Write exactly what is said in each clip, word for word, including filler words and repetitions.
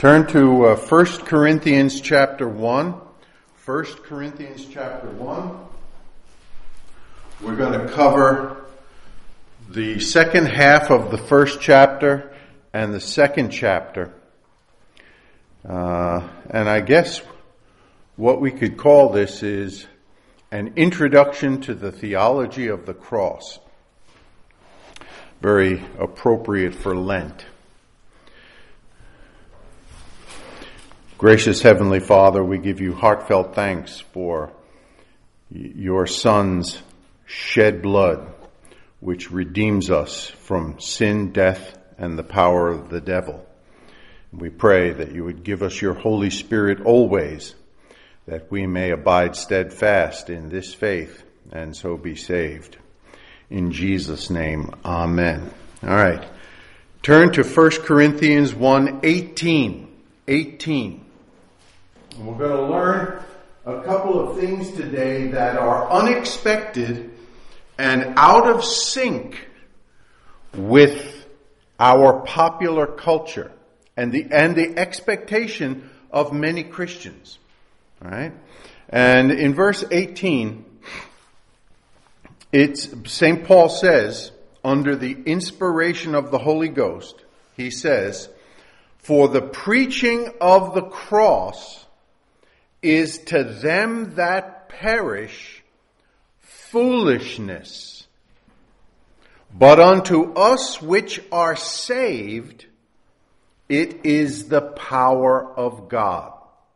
Turn to uh, First Corinthians chapter one. First Corinthians chapter one. We're going to cover the second half of the first chapter and the second chapter. Uh, and I guess what we could call this is an introduction to the theology of the cross. Very appropriate for Lent. Gracious Heavenly Father, we give you heartfelt thanks for your Son's shed blood, which redeems us from sin, death, and the power of the devil. We pray that you would give us your Holy Spirit always, that we may abide steadfast in this faith and so be saved. In Jesus' name, amen. All right. Turn to First Corinthians one, eighteen. eighteen. And we're going to learn a couple of things today that are unexpected and out of sync with our popular culture and the and the expectation of many Christians. All right? And in verse eighteen, it's Saint Paul says, under the inspiration of the Holy Ghost, he says, "For the preaching of the cross is to them that perish foolishness, but unto us which are saved, it is the power of God."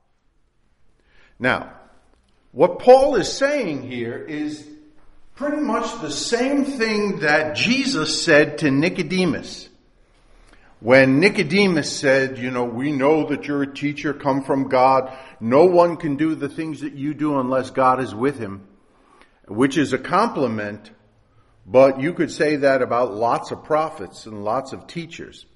Now, what Paul is saying here is pretty much the same thing that Jesus said to Nicodemus. When Nicodemus said, you know, we know that you're a teacher come from God. No one can do the things that you do unless God is with him, which is a compliment, but you could say that about lots of prophets and lots of teachers.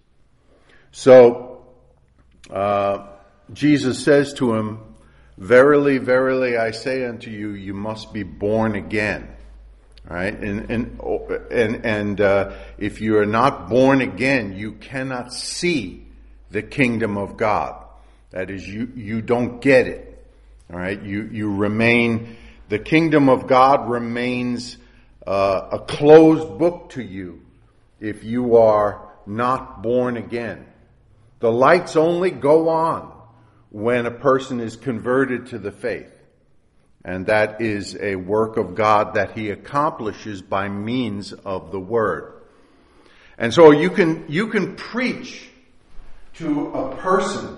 So, uh, Jesus says to him, "Verily, verily, I say unto you, you must be born again." All right, and and and and uh, if you are not born again, you cannot see the kingdom of God. That is, you you don't get it. All right, you you remain. The kingdom of God remains uh, a closed book to you if you are not born again. The lights only go on when a person is converted to the faith. And that is a work of God that he accomplishes by means of the word. And so you can, you can preach to a person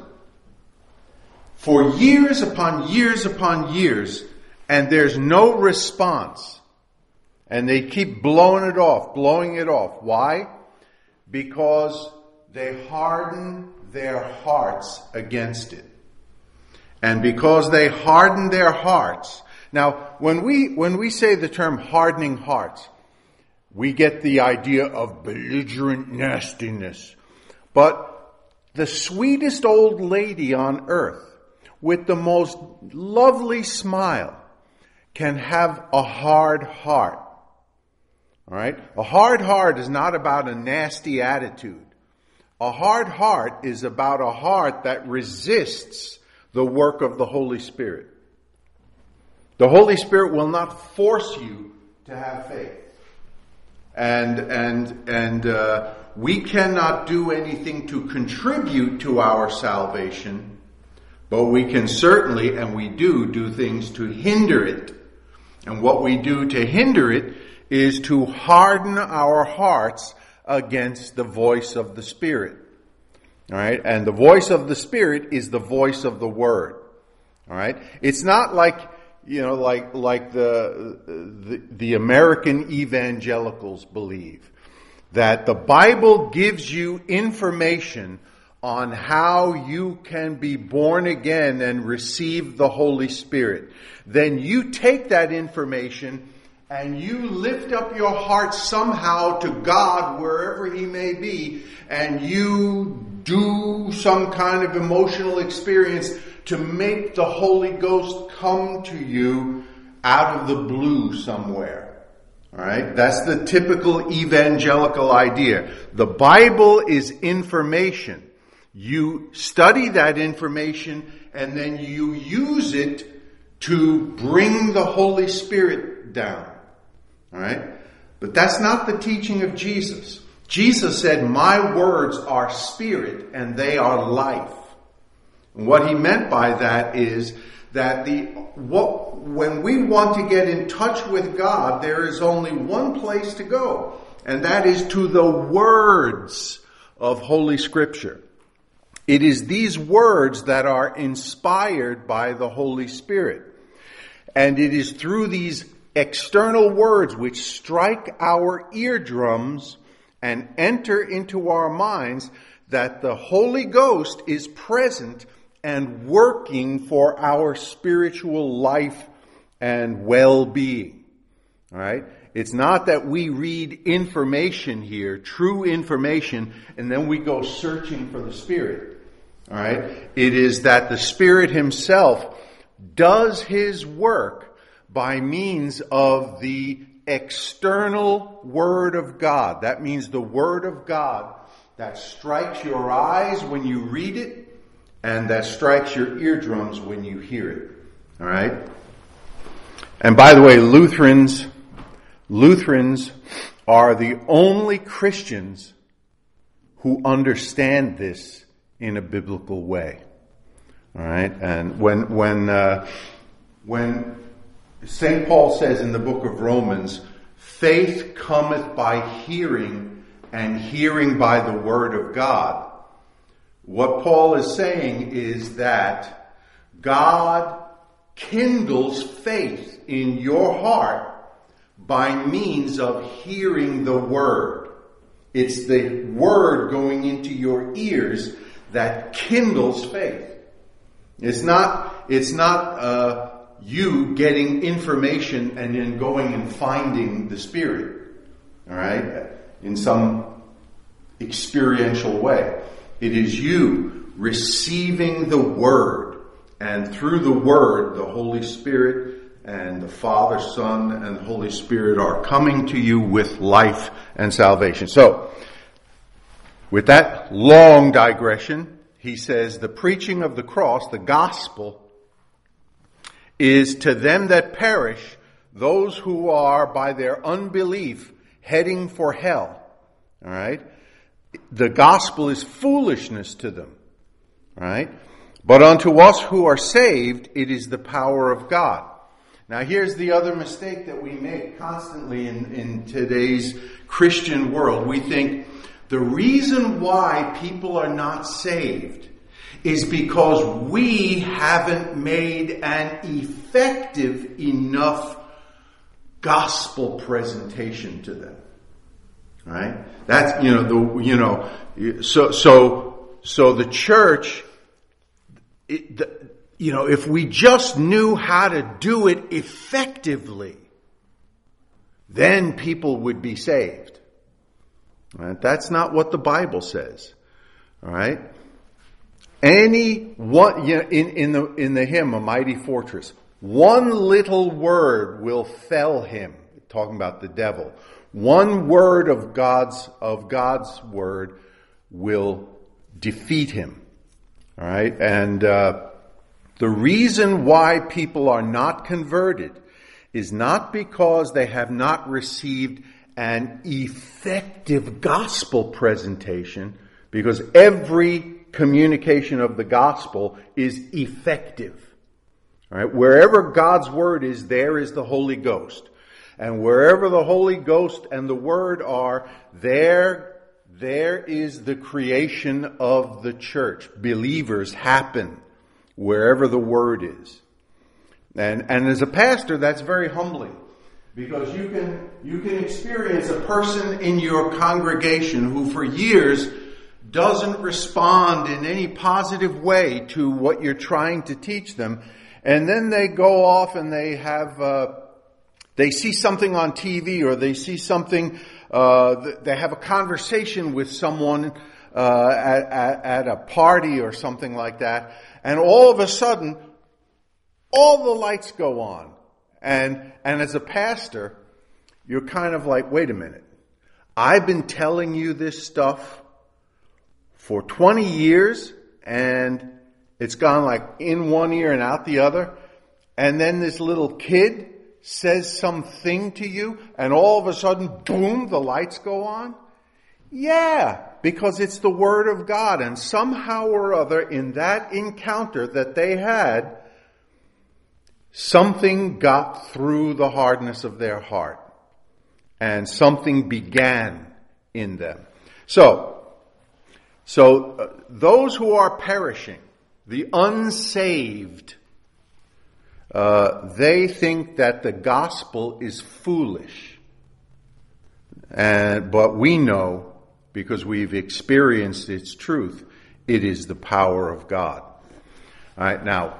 for years upon years upon years, and there's no response. And they keep blowing it off, blowing it off. Why? Because they harden their hearts against it. And because they harden their hearts. Now, when we, when we say the term hardening hearts, we get the idea of belligerent nastiness. But the sweetest old lady on earth, with the most lovely smile, can have a hard heart. All right? A hard heart is not about a nasty attitude. A hard heart is about a heart that resists the work of the Holy Spirit. The Holy Spirit will not force you to have faith. And, and, and, uh, we cannot do anything to contribute to our salvation, but we can certainly, and we do, do things to hinder it. And what we do to hinder it is to harden our hearts against the voice of the Spirit. All right, and the voice of the Spirit is the voice of the Word. All right, it's not like, you know, like like the the, the American evangelicals believe that the Bible gives you information on how you can be born again and receive the Holy Spirit. Then you take that information and you lift up your heart somehow to God, wherever he may be, and you do some kind of emotional experience to make the Holy Ghost come to you out of the blue somewhere. All right? That's the typical evangelical idea. The Bible is information. You study that information and then you use it to bring the Holy Spirit down. All right? But that's not the teaching of Jesus. Jesus said, my words are spirit and they are life. And what he meant by that is that the what when we want to get in touch with God, there is only one place to go, and that is to the words of Holy Scripture. It is these words that are inspired by the Holy Spirit. And it is through these external words which strike our eardrums and enter into our minds that the Holy Ghost is present and working for our spiritual life and well-being. All right? It's not that we read information here, true information, and then we go searching for the Spirit. All right? It is that the Spirit himself does his work by means of the external Word of God. That means the Word of God that strikes your eyes when you read it and that strikes your eardrums when you hear it. All right? And by the way, Lutherans, Lutherans are the only Christians who understand this in a biblical way. All right? And when when uh, when Saint Paul says in the book of Romans, faith cometh by hearing, and hearing by the word of God. What Paul is saying is that God kindles faith in your heart by means of hearing the word. It's the word going into your ears that kindles faith. It's not, it's not, uh, you getting information and then going and finding the Spirit, all right, in some experiential way. It is you receiving the Word, and through the Word, the Holy Spirit and the Father, Son, and the Holy Spirit are coming to you with life and salvation. So, with that long digression, he says, the preaching of the cross, the gospel, is to them that perish, those who are by their unbelief heading for hell. All right? The gospel is foolishness to them. All right? But unto us who are saved, it is the power of God. Now here's the other mistake that we make constantly in, in today's Christian world. We think the reason why people are not saved is because we haven't made an effective enough gospel presentation to them. Right? That's, you know, the, you know, so, so, so the church, it, the, you know, if we just knew how to do it effectively, then people would be saved. Right? That's not what the Bible says. All right? Any one, you know, in, in the, in the hymn, A Mighty Fortress, one little word will fell him, talking about the devil. One word of God's, of God's word will defeat him. All right. And, uh, the reason why people are not converted is not because they have not received an effective gospel presentation, because every communication of the gospel is effective. All right? Wherever God's word is, there is the Holy Ghost. And wherever the Holy Ghost and the word are, there, there is the creation of the church. Believers happen wherever the word is. And, and as a pastor, that's very humbling. Because you can, you can experience a person in your congregation who for years doesn't respond in any positive way to what you're trying to teach them. And then they go off and they have, uh, they see something on T V, or they see something, uh, they have a conversation with someone, uh, at, at, at a party or something like that. And all of a sudden, all the lights go on. And, and as a pastor, you're kind of like, wait a minute. I've been telling you this stuff for twenty years, and it's gone like in one ear and out the other, and then this little kid says something to you, and all of a sudden, boom, the lights go on? Yeah, because it's the Word of God, and somehow or other in that encounter that they had, something got through the hardness of their heart, and something began in them. So, so uh, those who are perishing, the unsaved, uh, they think that the gospel is foolish. And, but we know, because we've experienced its truth, it is the power of God. All right, now,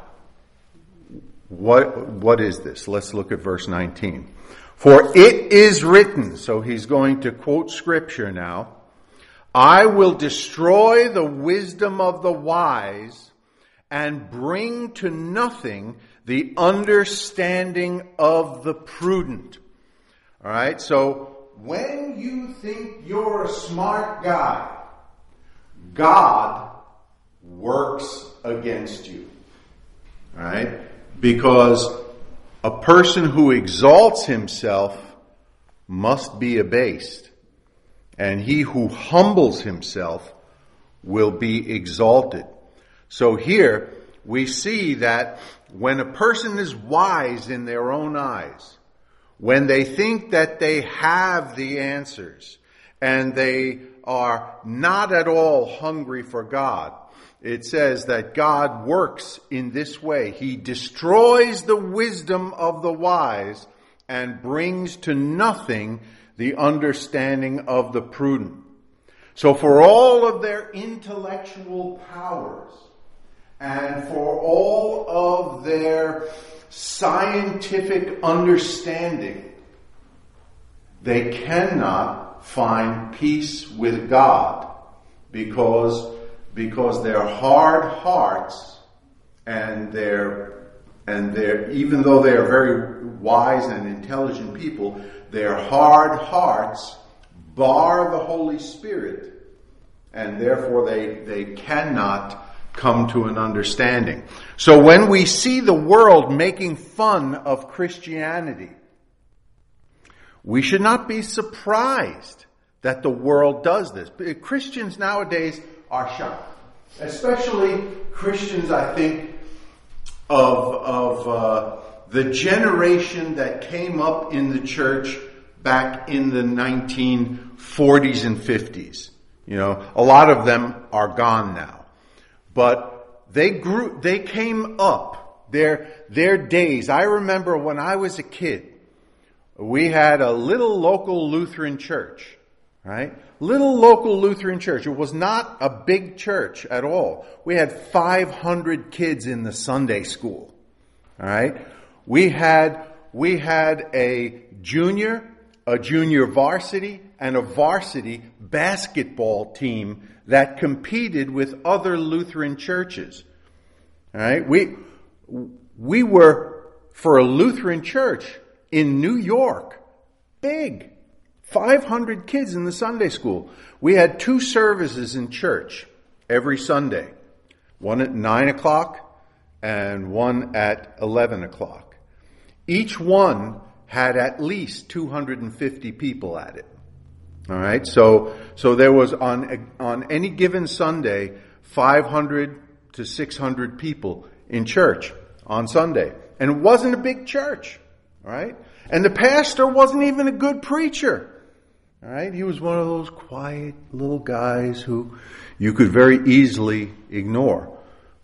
what what is this? Let's look at verse nineteen. For it is written, so he's going to quote scripture now, I will destroy the wisdom of the wise and bring to nothing the understanding of the prudent. All right, so when you think you're a smart guy, God works against you. All right, because a person who exalts himself must be abased, and he who humbles himself will be exalted. So here we see that when a person is wise in their own eyes, when they think that they have the answers and they are not at all hungry for God, it says that God works in this way. He destroys the wisdom of the wise and brings to nothing the understanding of the prudent. So for all of their intellectual powers and for all of their scientific understanding, they cannot find peace with God because, because their hard hearts and their, and their, even though they are very wise and intelligent people, their hard hearts bar the Holy Spirit, and therefore they, they cannot come to an understanding. So when we see the world making fun of Christianity, we should not be surprised that the world does this. Christians nowadays are shocked. Especially Christians, I think, of, of uh, the generation that came up in the church back in the nineteen forties and fifties. You know, a lot of them are gone now. But they grew, they came up, their, their days. I remember when I was a kid, we had a little local Lutheran church, right? Little local Lutheran church. It was not a big church at all. We had five hundred kids in the Sunday school, all right? We had, we had a junior, a junior varsity, and a varsity basketball team that competed with other Lutheran churches. All right, we we were, for a Lutheran church in New York, big, five hundred kids in the Sunday school. We had two services in church every Sunday, one at nine o'clock and one at eleven o'clock. Each one had at least two hundred fifty people at it. All right, so so there was on on any given Sunday five hundred to six hundred people in church on Sunday, and it wasn't a big church, all right? And the pastor wasn't even a good preacher, all right? He was one of those quiet little guys who you could very easily ignore.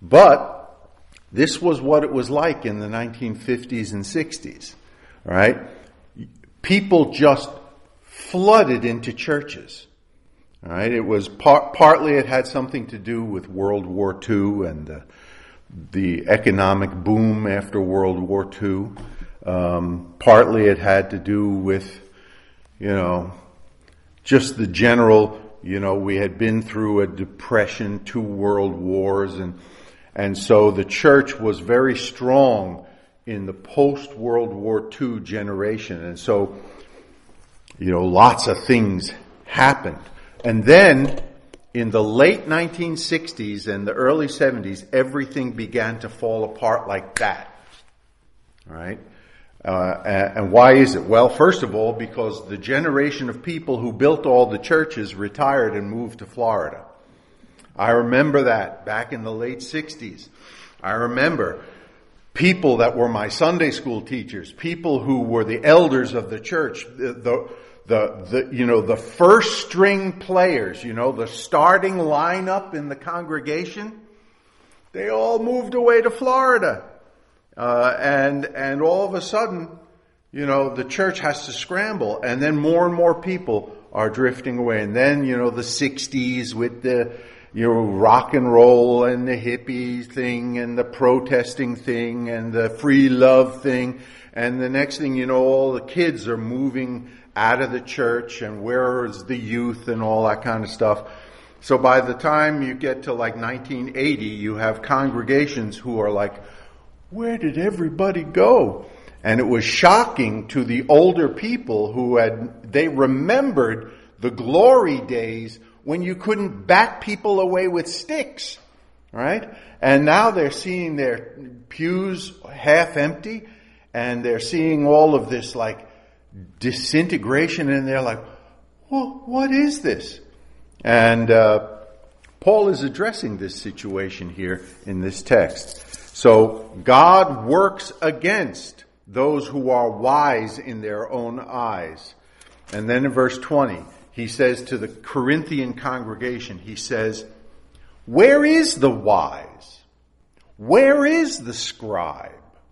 But this was what it was like in the nineteen fifties and sixties, all right? People just flooded into churches. All right, it was par- partly it had something to do with World War Two and the, the economic boom after World War Two. Um, partly it had to do with, you know, just the general, you know, we had been through a depression, two world wars, and and so the church was very strong in the post-World War Two generation, and so, you know, lots of things happened. And then in the late nineteen sixties and the early seventies, everything began to fall apart like that. All right? Uh, and, and why is it? Well, first of all, because the generation of people who built all the churches retired and moved to Florida. I remember that back in the late sixties. I remember people that were my Sunday school teachers, people who were the elders of the church, the, the, the, the you know, the first string players, you know, the starting lineup in the congregation. They all moved away to Florida. Uh, and, and all of a sudden, you know, the church has to scramble, and then more and more people are drifting away. And then, you know, the sixties with the, you know, rock and roll and the hippie thing and the protesting thing and the free love thing. And the next thing you know, all the kids are moving out of the church, and where is the youth and all that kind of stuff. So by the time you get to like nineteen eighty, you have congregations who are like, where did everybody go? And it was shocking to the older people who had, they remembered the glory days when you couldn't bat people away with sticks, right? And now they're seeing their pews half empty, and they're seeing all of this like disintegration, and they're like, well, what is this? And uh, Paul is addressing this situation here in this text. So God works against those who are wise in their own eyes. And then in verse twenty, he says to the Corinthian congregation, he says, where is the wise? Where is the scribe?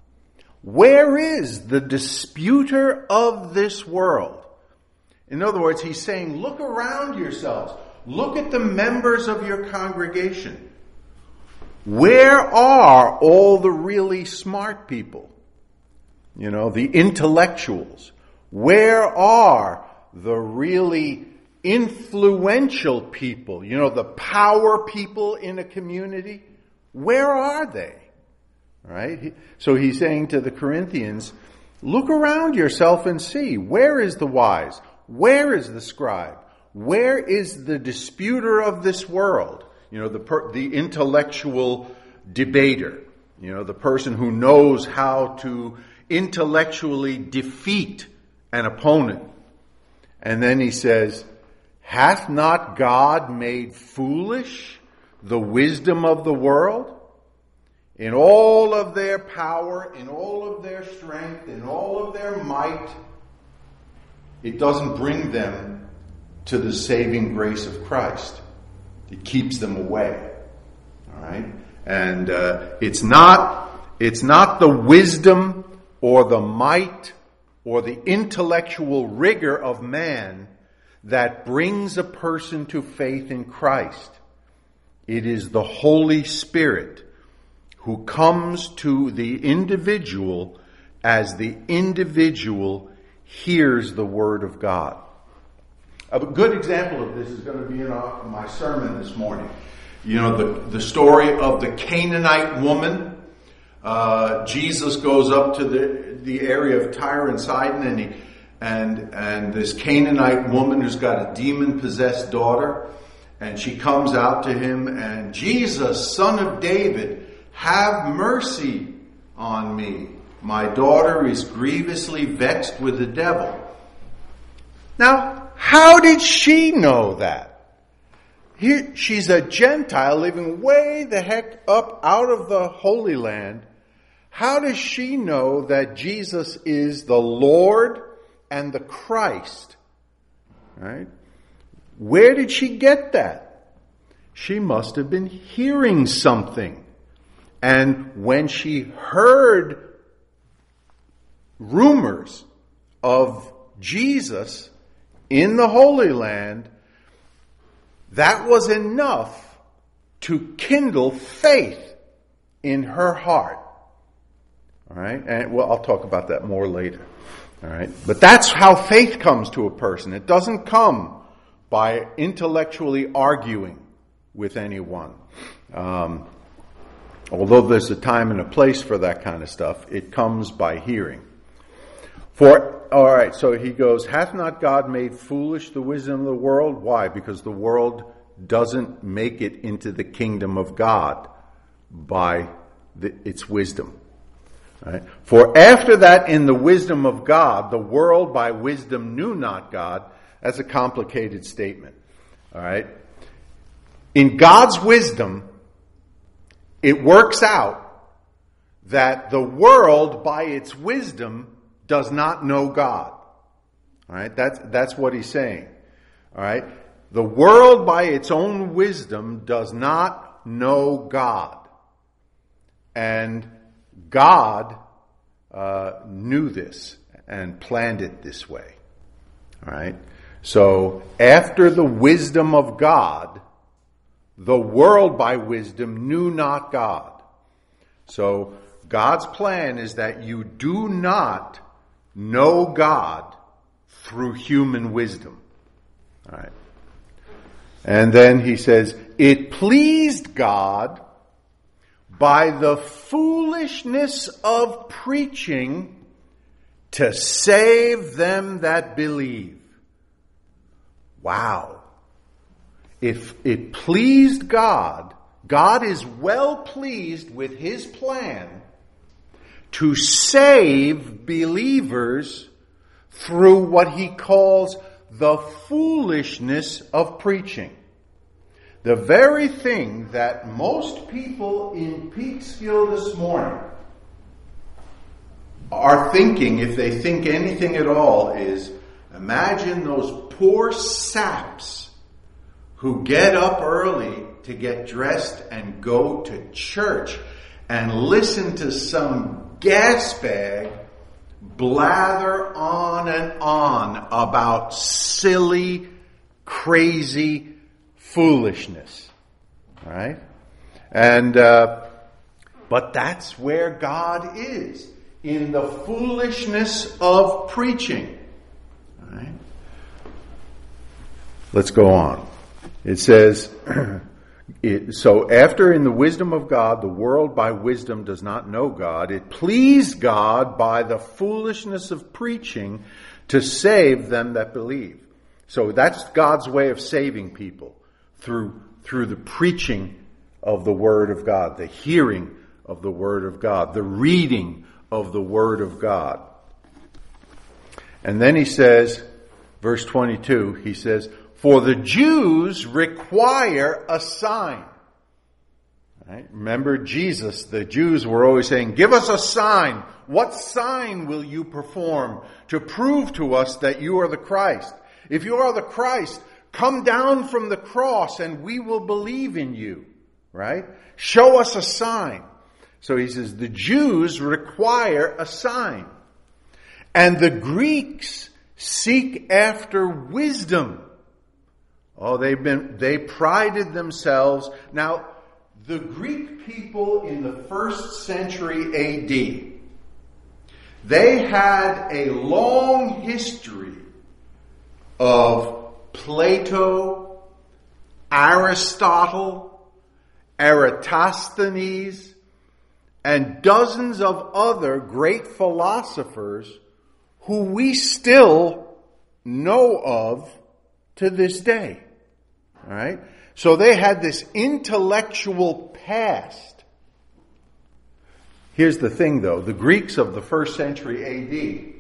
Where is the disputer of this world? In other words, he's saying, look around yourselves. Look at the members of your congregation. Where are all the really smart people? You know, the intellectuals. Where are the really influential people? You know, the power people in a community? Where are they? Right? So he's saying to the Corinthians, look around yourself and see. Where is the wise? Where is the scribe? Where is the disputer of this world? You know, the per, the intellectual debater. You know, the person who knows how to intellectually defeat an opponent. And then he says, hath not God made foolish the wisdom of the world? In all of their power, in all of their strength, in all of their might, it doesn't bring them to the saving grace of Christ. It keeps them away. All right? And uh, it's not it's not the wisdom or the might or the intellectual rigor of man that brings a person to faith in Christ. It is the Holy Spirit who comes to the individual as the individual hears the Word of God. A good example of this is going to be in our, my sermon this morning. You know, the, the story of the Canaanite woman. Uh, Jesus goes up to the, the area of Tyre and Sidon, and he, and, and this Canaanite woman who's got a demon-possessed daughter, and she comes out to him, and Jesus, Son of David, have mercy on me. My daughter is grievously vexed with the devil. Now, how did she know that? Here, she's a Gentile living way the heck up out of the Holy Land. How does she know that Jesus is the Lord and the Christ? Right? Where did she get that? She must have been hearing something. And when she heard rumors of Jesus in the Holy Land, that was enough to kindle faith in her heart. All right? And well, I'll talk about that more later. All right? But that's how faith comes to a person. It doesn't come by intellectually arguing with anyone. Um, although there's a time and a place for that kind of stuff, it comes by hearing. For, all right, so he goes, hath not God made foolish the wisdom of the world? Why? Because the world doesn't make it into the kingdom of God by the, its wisdom. Right? For after that, in the wisdom of God, the world by wisdom knew not God. That's a complicated statement. All right. In God's wisdom, it works out that the world by its wisdom does not know God. All right. That's, that's what he's saying. All right. The world by its own wisdom does not know God. And God uh, knew this and planned it this way. All right. So after the wisdom of God, the world by wisdom knew not God. So God's plan is that you do not know God through human wisdom. All right. And then he says, it pleased God by the foolishness of preaching to save them that believe. Wow. If it pleased God, God is well pleased with his plan to save believers through what he calls the foolishness of preaching. The very thing that most people in Peekskill this morning are thinking, if they think anything at all, is imagine those poor saps who get up early to get dressed and go to church and listen to some gas bag blather on and on about silly, crazy foolishness. All right? And, uh, but that's where God is, in the foolishness of preaching. All right? Let's go on. It says, it, so after in the wisdom of God, the world by wisdom does not know God, it pleased God by the foolishness of preaching to save them that believe. So that's God's way of saving people, through, through the preaching of the Word of God, the hearing of the Word of God, the reading of the Word of God. And then he says, verse twenty-two, he says, for the Jews require a sign. Right? Remember Jesus, the Jews were always saying, give us a sign. What sign will you perform to prove to us that you are the Christ? If you are the Christ, come down from the cross and we will believe in you. Right? Show us a sign. So he says, the Jews require a sign. And the Greeks seek after wisdom. Oh, they've been, they prided themselves. Now, the Greek people in the first century A D, they had a long history of Plato, Aristotle, Eratosthenes, and dozens of other great philosophers who we still know of to this day. All right? So they had this intellectual past. Here's the thing, though. The Greeks of the first century A D,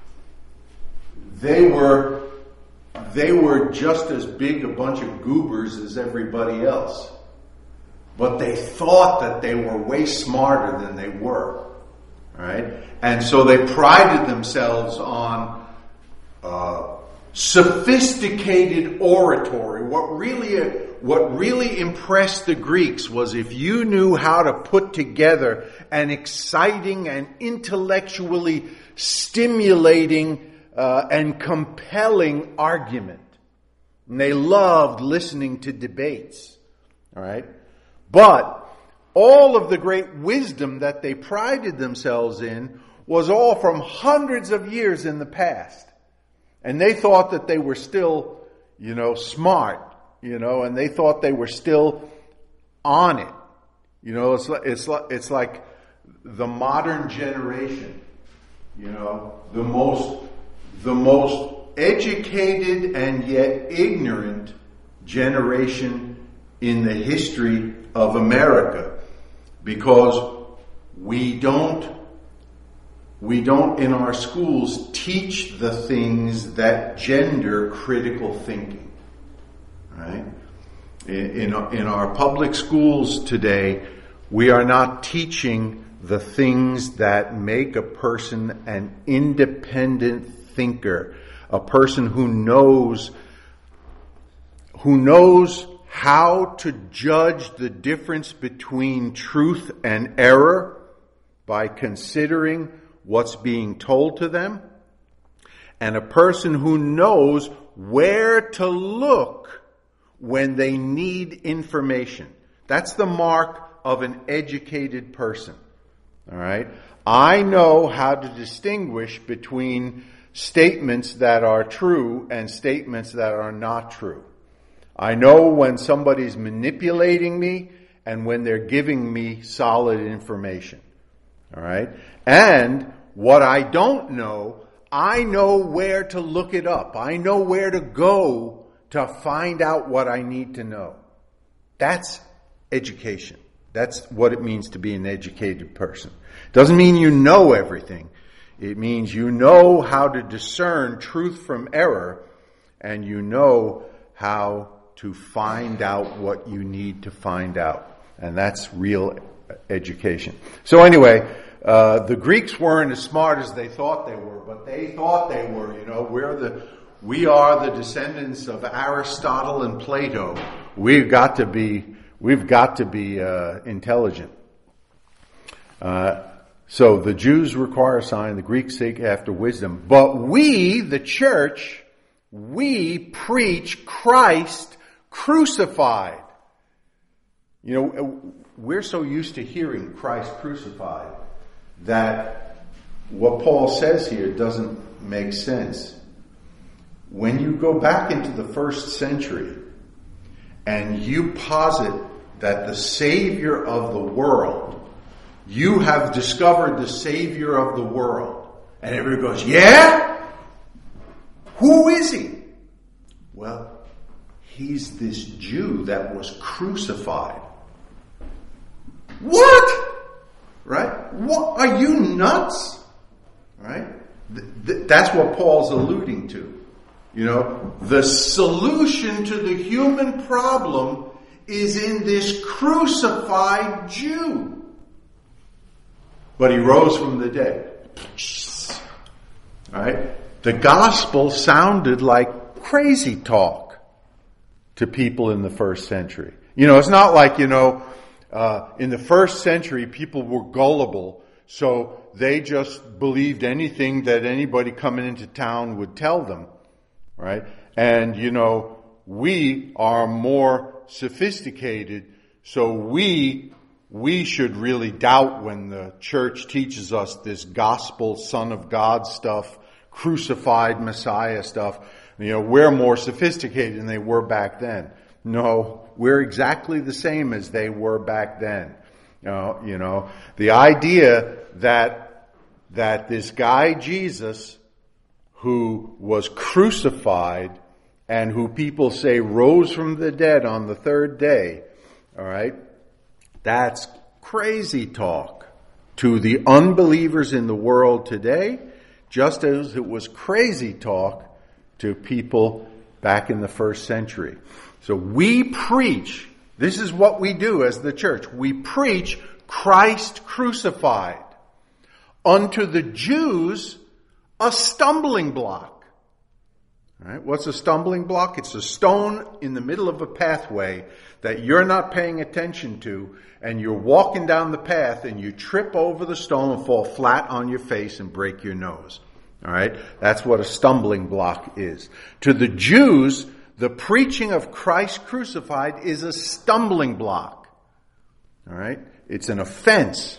they were, they were just as big a bunch of goobers as everybody else. But they thought that they were way smarter than they were. All right? And so they prided themselves on uh, sophisticated oratory. What really, what really impressed the Greeks was if you knew how to put together an exciting and intellectually stimulating uh, and compelling argument. And they loved listening to debates. All right? But all of the great wisdom that they prided themselves in was all from hundreds of years in the past. And they thought that they were still, you know, smart, you know, and they thought they were still on it. You know, it's like, it's like, it's like the modern generation, you know, the most, the most educated and yet ignorant generation in the history of America, because we don't we don't in our schools teach the things that gender critical thinking. Right? In, in, in our public schools today, we are not teaching the things that make a person an independent thinker, a person who knows who knows how to judge the difference between truth and error by considering what's being told to them, and a person who knows where to look when they need information. That's the mark of an educated person. All right? I know how to distinguish between statements that are true and statements that are not true. I know when somebody's manipulating me and when they're giving me solid information. All right? And what I don't know, I know where to look it up. I know where to go to find out what I need to know. That's education. That's what it means to be an educated person. Doesn't mean you know everything. It means you know how to discern truth from error, and you know how to find out what you need to find out. And that's real education. So anyway, uh, the Greeks weren't as smart as they thought they were, but they thought they were. You know, we're the, we are the descendants of Aristotle and Plato. We've got to be, we've got to be uh, intelligent. Uh, so the Jews require a sign, the Greeks seek after wisdom. But we, the church, we preach Christ crucified. You know, we're so used to hearing Christ crucified that what Paul says here doesn't make sense. When you go back into the first century and you posit that the Savior of the world, you have discovered the Savior of the world, and everybody goes, yeah? Who is he? Well, he's this Jew that was crucified. What? Right? What? Are you nuts? Right? Th- th- that's what Paul's alluding to. You know, the solution to the human problem is in this crucified Jew. But he rose from the dead. Right? The gospel sounded like crazy talk to people in the first century. You know, it's not like, you know, uh, in the first century people were gullible, so they just believed anything that anybody coming into town would tell them. Right? And, you know, we are more sophisticated, so we we should really doubt when the church teaches us this gospel, Son of God stuff, crucified Messiah stuff. You know, we're more sophisticated than they were back then. No, we're exactly the same as they were back then. You know, you know, the idea that that this guy Jesus, who was crucified and who people say rose from the dead on the third day, all right, that's crazy talk to the unbelievers in the world today, just as it was crazy talk to people back in the first century. So we preach, this is what we do as the church, we preach Christ crucified. Unto the Jews, a stumbling block. All right, what's a stumbling block? It's a stone in the middle of a pathway that you're not paying attention to, and you're walking down the path and you trip over the stone and fall flat on your face and break your nose. All right, that's what a stumbling block is. To the Jews, the preaching of Christ crucified is a stumbling block. All right, it's an offense.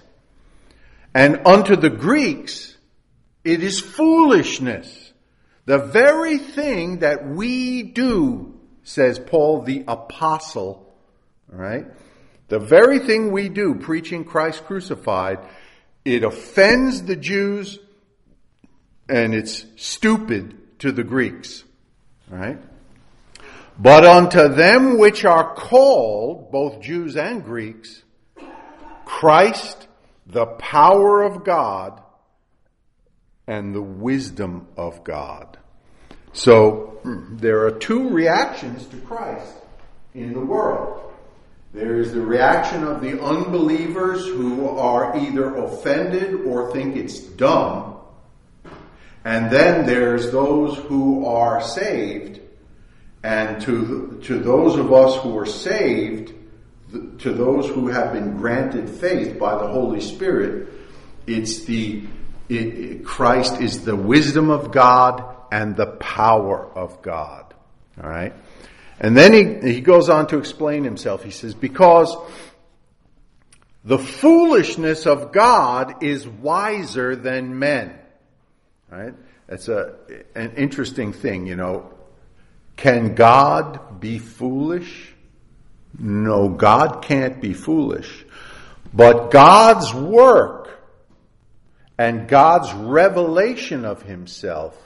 And unto the Greeks, it is foolishness. The very thing that we do, says Paul the Apostle, all right? The very thing we do, preaching Christ crucified, it offends the Jews and it's stupid to the Greeks, all right? But unto them which are called, both Jews and Greeks, Christ, the power of God and the wisdom of God. So there are two reactions to Christ in the world. There is the reaction of the unbelievers who are either offended or think it's dumb. And then there's those who are saved. And to, to those of us who are saved, to those who have been granted faith by the Holy Spirit, it's the it, it, Christ is the wisdom of God and the power of God. All right? And then he, he goes on to explain himself. He says, because the foolishness of God is wiser than men. All right? That's a an interesting thing, you know. Can God be foolish? No, God can't be foolish. But God's work and God's revelation of himself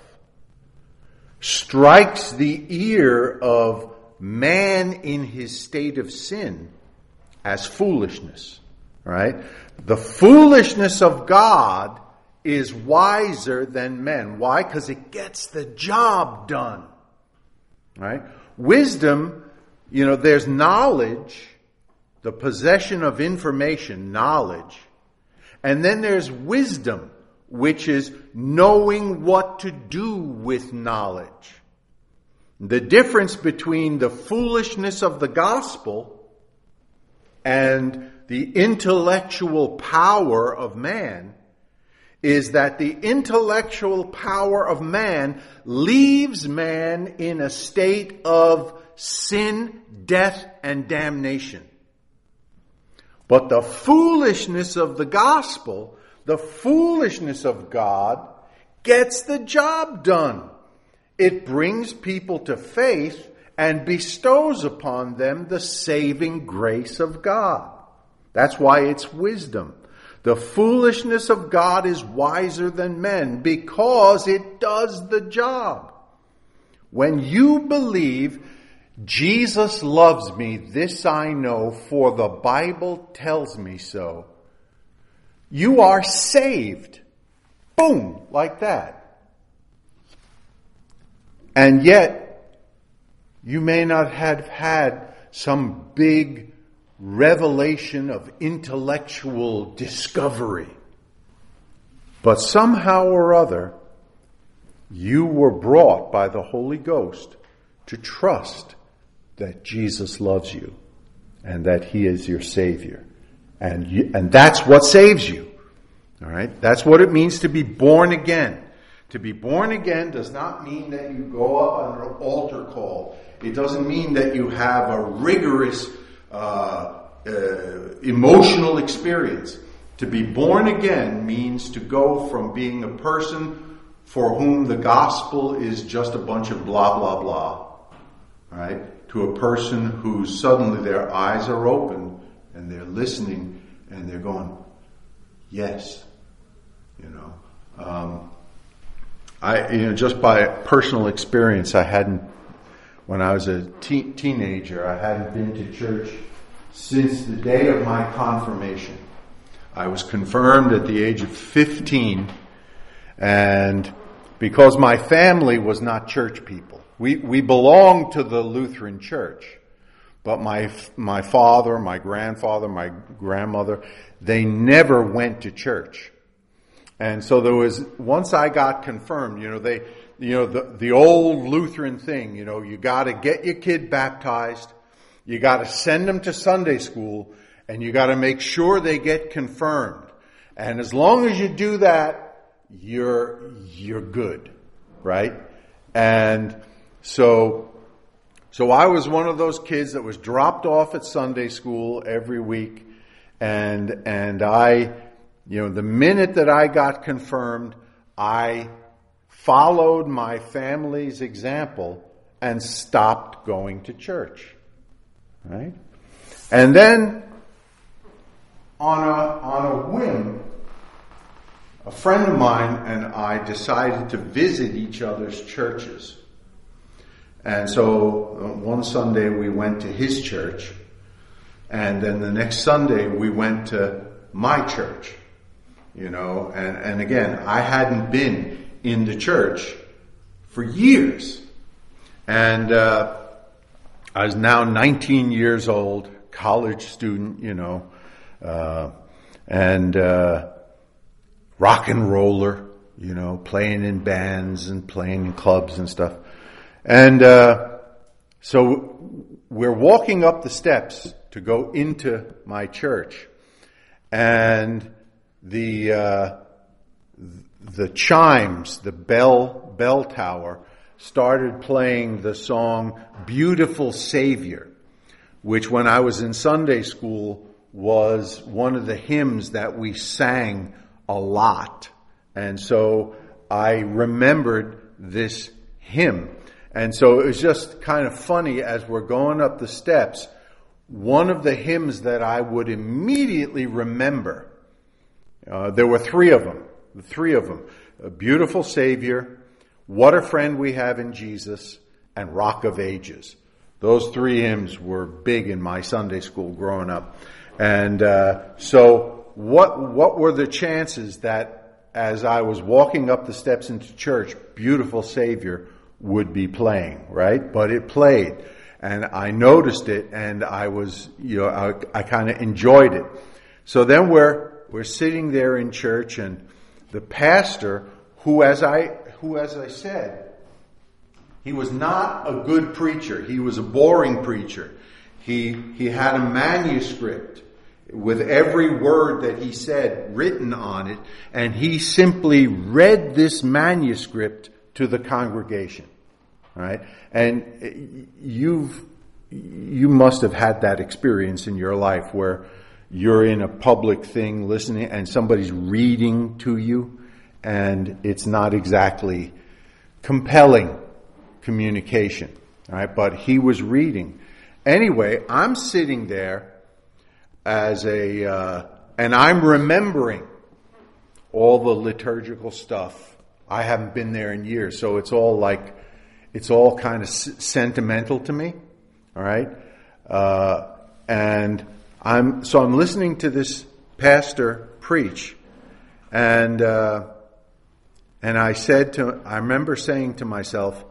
strikes the ear of man in his state of sin as foolishness. Right? The foolishness of God is wiser than men. Why? Because it gets the job done. Right? Wisdom, you know, there's knowledge, the possession of information, knowledge. And then there's wisdom, which is knowing what to do with knowledge. The difference between the foolishness of the gospel and the intellectual power of man is that the intellectual power of man leaves man in a state of sin, death, and damnation. But the foolishness of the gospel, the foolishness of God, gets the job done. It brings people to faith and bestows upon them the saving grace of God. That's why it's wisdom. The foolishness of God is wiser than men because it does the job. When you believe Jesus loves me, this I know, for the Bible tells me so, you are saved. Boom, like that. And yet, you may not have had some big revelation of intellectual discovery. But somehow or other, you were brought by the Holy Ghost to trust that Jesus loves you and that he is your Savior. And you, and that's what saves you. All right? That's what it means to be born again. To be born again does not mean that you go up on an altar call. It doesn't mean that you have a rigorous uh, uh, emotional experience. To be born again means to go from being a person for whom the gospel is just a bunch of blah, blah, blah, right, to a person who suddenly their eyes are open and they're listening and they're going, yes, you know. Um, I, you know, just by personal experience, I hadn't, when I was a te- teenager, I hadn't been to church since the day of my confirmation. I was confirmed at the age of fifteen, and because my family was not church people, we we belonged to the Lutheran Church, but my my father, my grandfather, my grandmother, they never went to church. And so there was, once I got confirmed, you know, they, you know, the, the old Lutheran thing, you know, you gotta get your kid baptized, you gotta send them to Sunday school, and you gotta make sure they get confirmed. And as long as you do that, you're, you're good, right? And so, so I was one of those kids that was dropped off at Sunday school every week, and, and I, You know, the minute that I got confirmed, I followed my family's example and stopped going to church. Right? And then, on a, on a whim, a friend of mine and I decided to visit each other's churches. And so uh, one Sunday we went to his church, and then the next Sunday we went to my church, you know, and, and again, I hadn't been in the church for years. And uh, I was now nineteen years old, college student, you know, uh, and uh, rock and roller, you know, playing in bands and playing in clubs and stuff. And uh, so we're walking up the steps to go into my church, and the uh, the chimes, the bell bell tower, started playing the song "Beautiful Savior," which when I was in Sunday school was one of the hymns that we sang a lot. And so I remembered this hymn. And so it was just kind of funny as we're going up the steps, one of the hymns that I would immediately remember, uh, there were three of them, the three of them, A Beautiful Savior, What a Friend We Have in Jesus, and Rock of Ages. Those three hymns were big in my Sunday school growing up. And uh, so what what were the chances that as I was walking up the steps into church, Beautiful Savior would be playing, right? But it played, and I noticed it, and I was, you know, I, I kind of enjoyed it. So then we're we're sitting there in church, and the pastor, who as I who as I said, he was not a good preacher. He was a boring preacher. He he had a manuscript with every word that he said written on it, and he simply read this manuscript to the congregation. All right? And you've you must have had that experience in your life where you're in a public thing listening and somebody's reading to you, and it's not exactly compelling communication. All right? But he was reading. Anyway, I'm sitting there as a, uh, and I'm remembering all the liturgical stuff. I haven't been there in years, so it's all like, it's all kind of s- sentimental to me. All right, uh, and I'm so I'm listening to this pastor preach, and uh, and I said to, I remember saying to myself,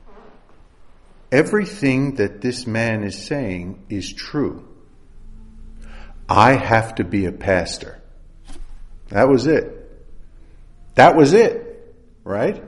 everything that this man is saying is true. I have to be a pastor. That was it. That was it, right?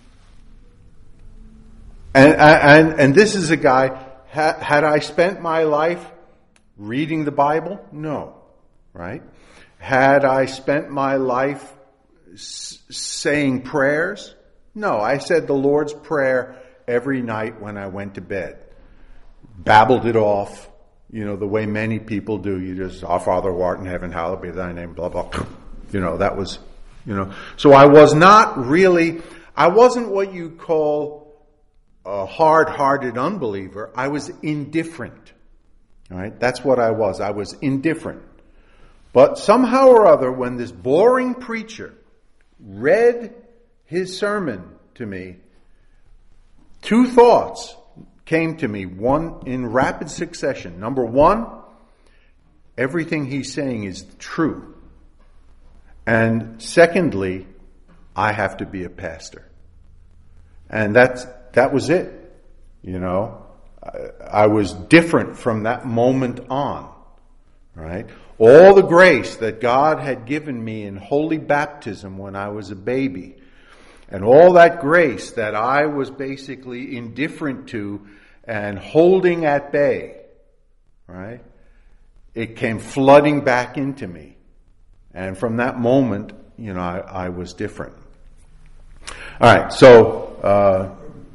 And and and this is a guy. Had I spent my life reading the Bible? No, right? Had I spent my life s- saying prayers? No, I said the Lord's Prayer every night when I went to bed. Babbled it off, you know, the way many people do. You just, Our Father who art in heaven, hallowed be thy name, blah, blah. You know, that was, you know. So I was not really, I wasn't what you call a hard-hearted unbeliever. I was indifferent. All right? That's what I was. I was indifferent. But somehow or other, when this boring preacher read his sermon to me, two thoughts came to me, one in rapid succession. Number one, everything he's saying is true. And secondly, I have to be a pastor. And that's That was it, you know. I, I was different from that moment on, right? All the grace that God had given me in holy baptism when I was a baby, and all that grace that I was basically indifferent to and holding at bay, right? It came flooding back into me. And from that moment, you know, I, I was different. All right, so... Uh,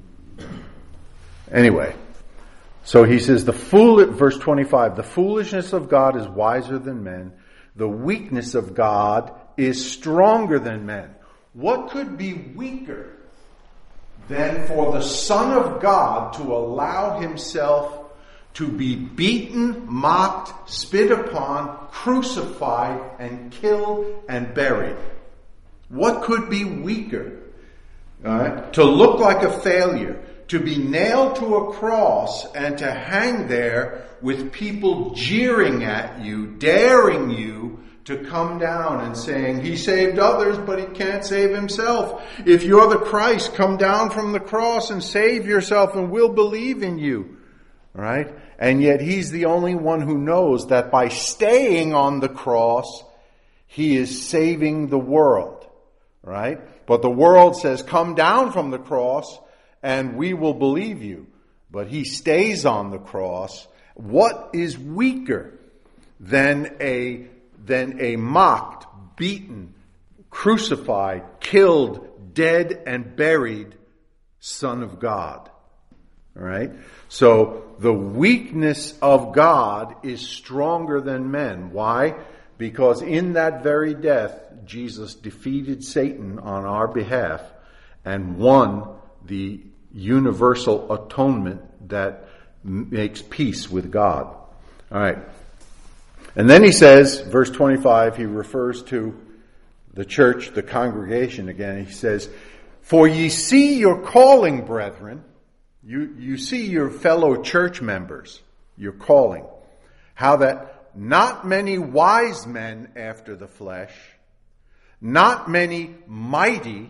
Anyway, so he says, the fool, verse twenty-five, the foolishness of God is wiser than men. The weakness of God is stronger than men. What could be weaker than for the Son of God to allow himself to be beaten, mocked, spit upon, crucified, and killed and buried? What could be weaker? All right? To look like a failure, to be nailed to a cross and to hang there with people jeering at you, daring you to come down and saying, he saved others, but he can't save himself. If you're the Christ, come down from the cross and save yourself and we'll believe in you. Right? And yet he's the only one who knows that by staying on the cross, he is saving the world. Right? But the world says, come down from the cross and we will believe you. But he stays on the cross. What is weaker than a, than a mocked, beaten, crucified, killed, dead, and buried Son of God? All right? So the weakness of God is stronger than men. Why? Because in that very death, Jesus defeated Satan on our behalf and won the universal atonement that makes peace with God. All right. And then he says, verse twenty-five, he refers to the church, the congregation again. He says, for ye see your calling, brethren. You, you see your fellow church members, your calling. How that not many wise men after the flesh, not many mighty,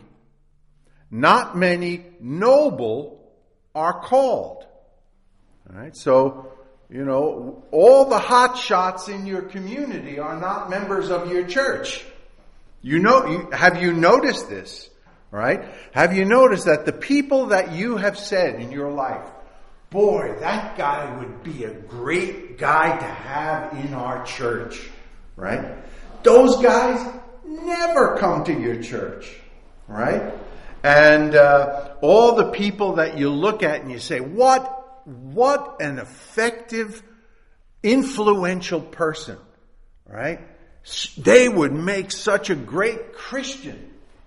not many noble are called. All right, so, you know, all the hot shots in your community are not members of your church. You know, you, have you noticed this? Right? Have you noticed that the people that you have said in your life, boy, that guy would be a great guy to have in our church, right? Those guys never come to your church, right? And uh, all the people that you look at and you say, what, what an effective, influential person, right? They would make such a great Christian.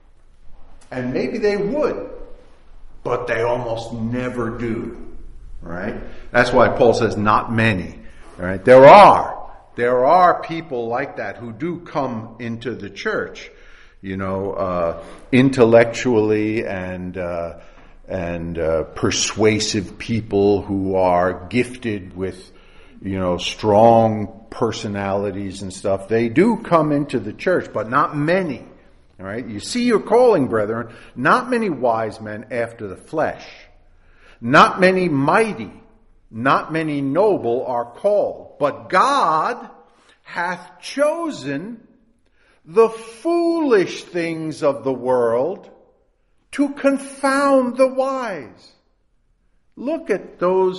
And maybe they would, but they almost never do, right? That's why Paul says not many, right? There are, there are people like that who do come into the church, you know, uh, intellectually and, uh, and, uh, persuasive people who are gifted with, you know, strong personalities and stuff. They do come into the church, but not many. All right, you see your calling, brethren, not many wise men after the flesh, not many mighty, not many noble are called, but God hath chosen the foolish things of the world to confound the wise. Look at those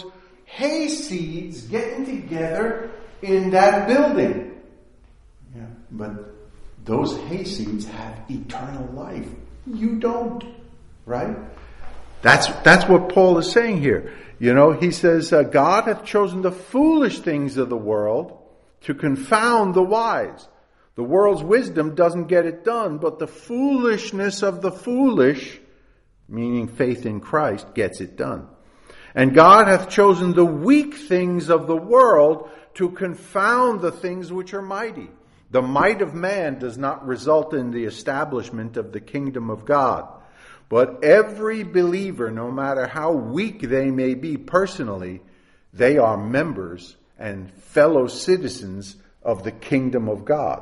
hayseeds getting together in that building. Yeah, but those hayseeds have eternal life. You don't, right? That's that's what Paul is saying here. You know, he says, uh, God hath chosen the foolish things of the world to confound the wise. The world's wisdom doesn't get it done, but the foolishness of the foolish, meaning faith in Christ, gets it done. And God hath chosen the weak things of the world to confound the things which are mighty. The might of man does not result in the establishment of the kingdom of God. But every believer, no matter how weak they may be personally, they are members and fellow citizens of the kingdom of God.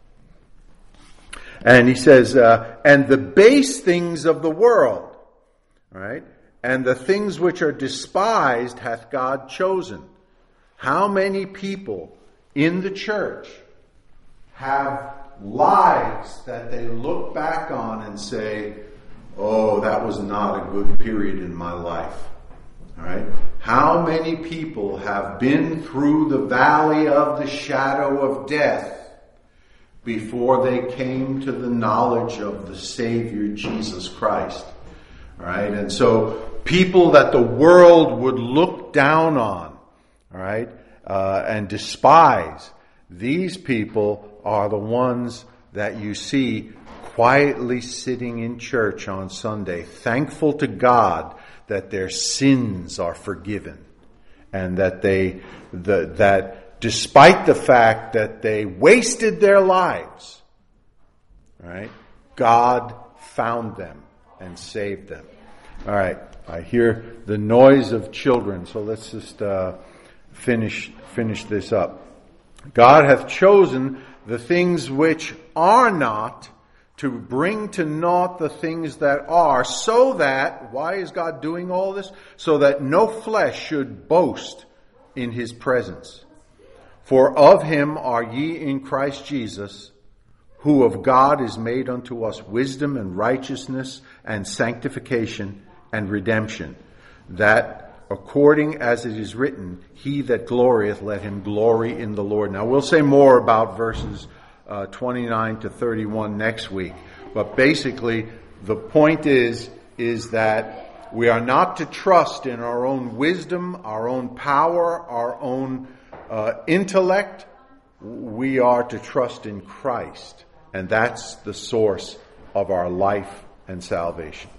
And he says, uh, and the base things of the world, right? And the things which are despised hath God chosen. How many people in the church have lives that they look back on and say, oh, that was not a good period in my life. All right? How many people have been through the valley of the shadow of death before they came to the knowledge of the Savior Jesus Christ? All right? And so people that the world would look down on, all right, uh, and despise, these people are the ones that you see quietly sitting in church on Sunday, thankful to God that their sins are forgiven and that they, the, that despite the fact that they wasted their lives, right, God found them and saved them. All right. I hear the noise of children, so let's just uh, finish finish this up. God hath chosen the things which are not to bring to naught the things that are, so that, why is God doing all this? So that no flesh should boast in his presence. For of him are ye in Christ Jesus, who of God is made unto us wisdom and righteousness and sanctification and redemption, that according as it is written, he that glorieth, let him glory in the Lord. Now we'll say more about verses uh, twenty-nine to thirty-one next week. But basically, the point is, is that we are not to trust in our own wisdom, our own power, our own uh, intellect. We are to trust in Christ. And that's the source of our life and salvation.